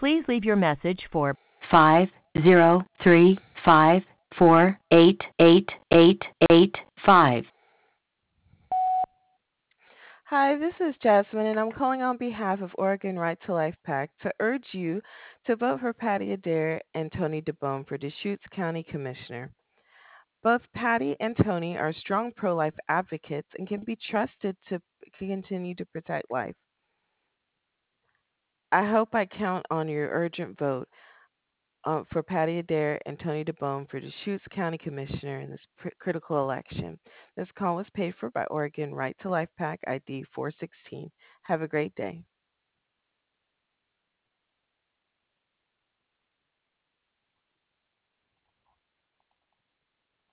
Please leave your message for 5035488885. Hi, this is Jasmine, and I'm calling on behalf of Oregon Right to Life PAC to urge you to vote for Patty Adair and Tony DeBone for Deschutes County Commissioner. Both Patty and Tony are strong pro life advocates and can be trusted to continue to protect life. I hope I count on your urgent vote for Patty Adair and Tony DeBone for Deschutes County Commissioner in this critical election. This call was paid for by Oregon Right to Life PAC ID 416. Have a great day.